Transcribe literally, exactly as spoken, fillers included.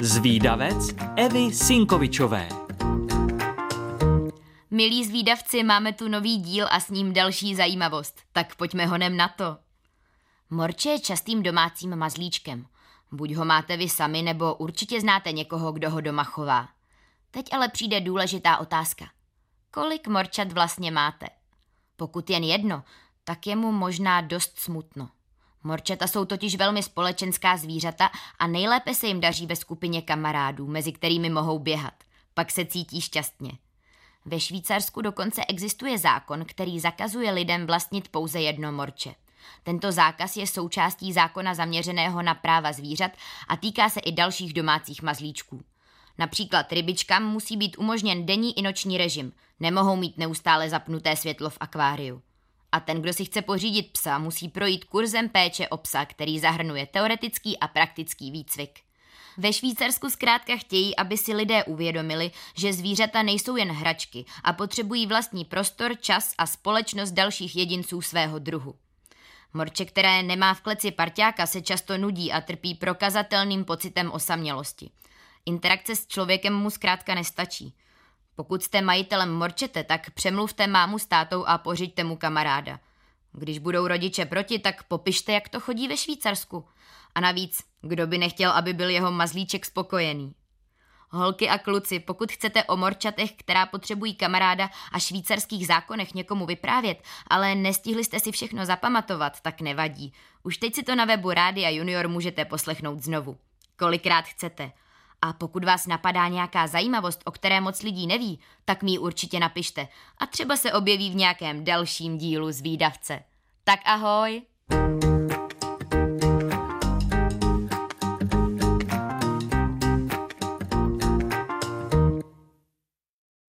Zvídavec Evy Sinkovičové. Milí zvídavci, máme tu nový díl a s ním další zajímavost. Tak pojďme honem na to. Morče je častým domácím mazlíčkem. Buď ho máte vy sami, nebo určitě znáte někoho, kdo ho doma chová. Teď ale přijde důležitá otázka. Kolik morčat vlastně máte? Pokud jen jedno, tak je mu možná dost smutno. Morčata jsou totiž velmi společenská zvířata a nejlépe se jim daří ve skupině kamarádů, mezi kterými mohou běhat. Pak se cítí šťastně. Ve Švýcarsku dokonce existuje zákon, který zakazuje lidem vlastnit pouze jedno morče. Tento zákaz je součástí zákona zaměřeného na práva zvířat a týká se i dalších domácích mazlíčků. Například rybičkám musí být umožněn denní i noční režim, nemohou mít neustále zapnuté světlo v akváriu. A ten, kdo si chce pořídit psa, musí projít kurzem péče o psa, který zahrnuje teoretický a praktický výcvik. Ve Švýcarsku zkrátka chtějí, aby si lidé uvědomili, že zvířata nejsou jen hračky a potřebují vlastní prostor, čas a společnost dalších jedinců svého druhu. Morče, které nemá v kleci parťáka, se často nudí a trpí prokazatelným pocitem osamělosti. Interakce s člověkem mu zkrátka nestačí. Pokud jste majitelem morčete, tak přemluvte mámu s tátou a pořiďte mu kamaráda. Když budou rodiče proti, tak popište, jak to chodí ve Švýcarsku. A navíc, kdo by nechtěl, aby byl jeho mazlíček spokojený? Holky a kluci, pokud chcete o morčatech, která potřebují kamaráda, a švýcarských zákonech někomu vyprávět, ale nestihli jste si všechno zapamatovat, tak nevadí. Už teď si to na webu Rádia Junior můžete poslechnout znovu. Kolikrát chcete. A pokud vás napadá nějaká zajímavost, o které moc lidí neví, tak mi ji určitě napište. A třeba se objeví v nějakém dalším dílu Zvídavce. Tak ahoj!